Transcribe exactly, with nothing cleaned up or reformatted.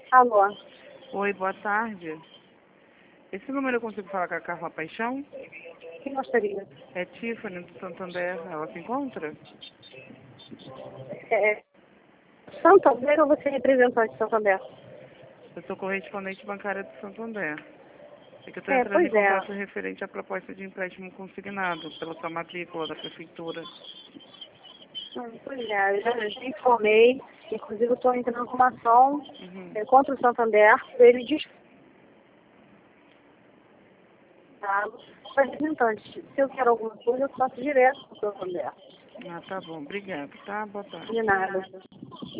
Alô, Oi, boa tarde. Esse número eu consigo falar com a Carla Paixão? quem gostaria? É Tiffany do Santander. Ela se encontra? É, Santander ou você é representante de Santander? Eu sou correspondente bancária do Santander. É que eu estou É, entrando em pois é. contato referente à proposta de empréstimo consignado pela sua matrícula da prefeitura. Hum, Pois é, eu já, já informei. Inclusive, eu estou entrando com uma ação Uhum. é, contra o Santander. Ele diz representante. Se eu quero alguma coisa, eu faço direto com o Santander. Ah, tá bom. Obrigado, tá? Boa tarde. De nada.